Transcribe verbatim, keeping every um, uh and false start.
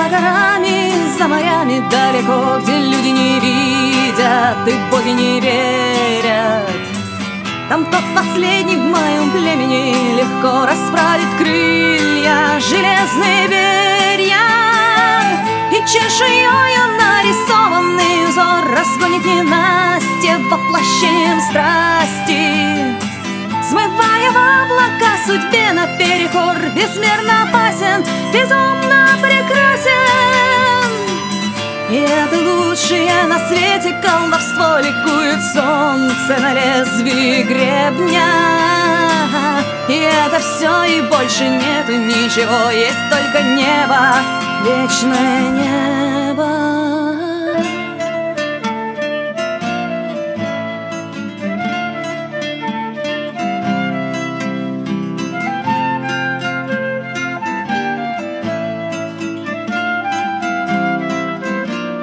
За горами, за морями далеко, где люди не видят и боги не верят. Там тот последний в моем племени легко расправит крылья, железные перья, и чешуёю нарисованный узор разгонит ненастье воплощением страсти, смывая в облака судьбе наперекор. Безмерно опасен, безумно прекрасен, и это лучшее на свете колдовство. Ликует солнце на лезвии гребня, и это все, и больше нету ничего. Есть только небо, вечное небо.